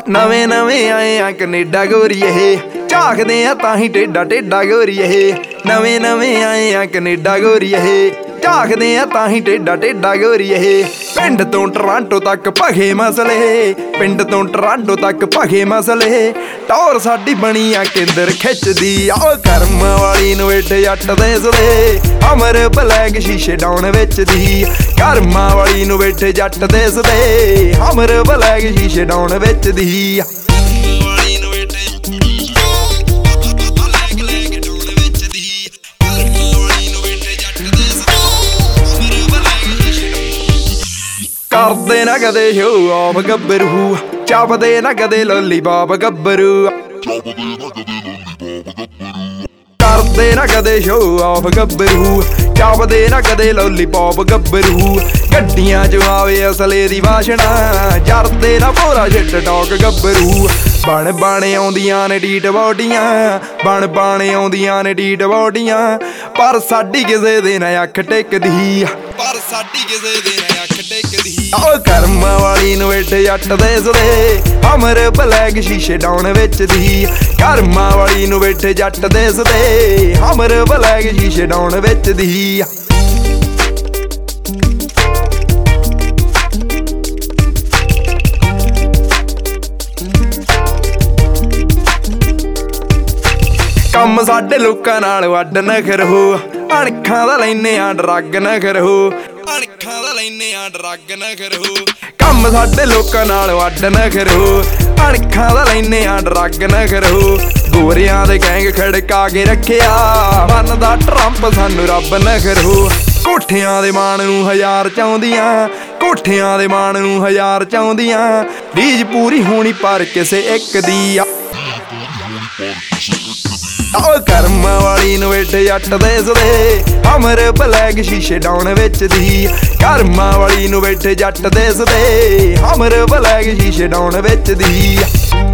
ਨਵੇਂ ਨਵੇਂ ਆਏ ਆ ਕੈਨੇਡਾ ਗੋਰੀਏ, ਝਾਕਦੇ ਆ ਤਾਂ ਹੀ ਟੇਡਾ ਟੇਡਾ ਗੋਰੀਏ। ਨਵੇਂ ਨਵੇਂ ਆਏ ਆ ਕੈਨੇਡਾ ਗੋਰੀਏ, ਝਾਕਦੇ ਆ ਤਾਂ ਹੀ ਟੇਡਾ ਟੇਡਾ ਗੋਰੀਏ। ਪਿੰਡ ਤੋਂ ਟੋਰਾਂਟੋ ਤੱਕ ਭਗੇ ਮਸਲੇ, ਪਿੰਡ ਤੋਂ ਟੋਰਾਂਟੋ ਤੱਕ ਭਗੇ ਮਸਲੇ। ਟੌਰ ਸਾਡੀ ਬਣੀ ਆ ਕੇਂਦਰ ਖਿੱਚਦੀ ਆ, ਕਰਮ ਵਾਲੀ ਨੂੰ ਵੇਟ ਜੱਟ ਦੇਸਦੇ, ਅਮਰ ਬਲੈਕ ਸ਼ੀਸ਼ੇ ਡਾਉਣ ਵਿੱਚ ਦੀ। ਕਰਮਾਂ ਵਾਲੀ ਨੂੰ ਵੇਟ ਜੱਟ ਦੇਸਦੇ, ਅਮਰ ਬਲੈਕ ਸ਼ੀਸ਼ੇ ਡਾਉਣ ਵਿੱਚ ਦੀ। ਕਰਦੇ ਨਾ ਕਦੇ ਸ਼ੋ ਆਫ ਗੱਭਰੂ, ਚੱਪਦੇ ਨਾ ਕਦੇ ਲੋਲੀਪੌਪ ਗੱਭਰੂ। ਕਰਦੇ ਨਾ ਕਦੇ ਸ਼ੋ ਆਫ ਗੱਭਰੂ, ਚੱਪਦੇ ਨਾ ਕਦੇ ਲੋਲੀਪੌਪ ਗੱਭਰੂ। ਗੱਡੀਆਂ 'ਚ ਆਵੇ ਅਸਲੇ ਦੀ ਵਾਸ਼ਨਾ, ਜਰਦੇ ਨਾ ਭੋਰਾ ਸ਼ਿਟ ਟੌਕ ਗੱਭਰੂ। ਬਣ ਬਣ ਆਉਂਦੀਆਂ ਨੇ ਡੀਟ ਬੋਡੀਆਂ, ਬਣ ਬਣ ਆਉਂਦੀਆਂ ਨੇ ਡੀਟ ਬੋਡੀਆਂ। ਪਰ ਸਾਡੀ ਕਿਸੇ ਦੇ ਨਾ ਅੱਖ ਟਿਕਦੀ, ਪਰ ਸਾਡੀ ਕਿਸੇ ਦੇ ਨਾ ਅੱਖ ਟਿਕਦੀ। ਕਰਮਾਂ ਵਾਲੀ ਨੂੰ ਵੇਟ ਜੱਟ ਦੇਸਦੇ, ਅਮਰ ਬਲੈਕ ਸ਼ੀਸ਼ੇ ਡਾਉਣ ਵਿੱਚ ਦੀ। ਕਰਮਾਂ ਵਾਲੀ ਨੂੰ ਵੇਟ ਜੱਟ ਦੇਸਦੇ, ਅਮਰ ਬਲੈਕ ਸ਼ੀਸ਼ੇ ਡਾਉਣ ਵਿੱਚ ਦੀ। ਕੰਮ ਸਾਡੇ ਲੋਕਾਂ ਨਾਲ ਵੱਡ ਨਖਰ ਹੋ, ਅਣਖਾਂ ਦਾ ਲੈਨੇ ਆ ਡਰੱਗ ਨਖਰ ਹੋ, ਅਣਖਾਂ ਦਾ ਲੈਨੇ ਆ ਡਰੱਗ ਨਖਰ ਹੋ। ਕੰਮ ਸਾਡੇ ਲੋਕਾਂ ਨਾਲ ਵੱਡ ਨਖਰ ਹੋ, ਅਣਖਾਂ ਦਾ ਲੈਨੇ ਆ ਡਰੱਗ ਨਖਰ ਹੋ। ਗੋਰਿਆਂ ਦੇ ਗੈਂਗ ਖੜਕਾ ਕੇ ਰੱਖਿਆ, ਬਣਦਾ ਟਰੰਪ ਸਾਨੂੰ ਰੱਬ ਨਖਰ ਹੋ। ਕੋਠਿਆਂ ਦੇ ਮਾਣ ਨੂੰ ਹਜ਼ਾਰ ਚਾਹੁੰਦੀਆਂ, ਕੋਠਿਆਂ ਦੇ ਮਾਣ ਨੂੰ ਹਜ਼ਾਰ ਚਾਹੁੰਦੀਆਂ। ਰੀਝ ਪੂਰੀ ਹੋਣੀ ਪਰ ਕਿਸੇ ਇੱਕ ਦੀ ਆ। ਕਰਮਾਂ ਵਾਲੀ ਨੂੰ ਵੇਟ ਜੱਟ ਦੇਸਦੇ, ਅਮਰ ਬਲੈਕ ਸ਼ੀਸ਼ੇ ਡਾਉਣ ਵਿੱਚ ਦੀ। ਕਰਮਾਂ ਵਾਲੀ ਨੂੰ ਵੇਟ ਜੱਟ ਦੇਸਦੇ, ਅਮਰ ਬਲੈਕ ਸ਼ੀਸ਼ੇ ਡਾਉਣ ਵਿੱਚ ਦੀ।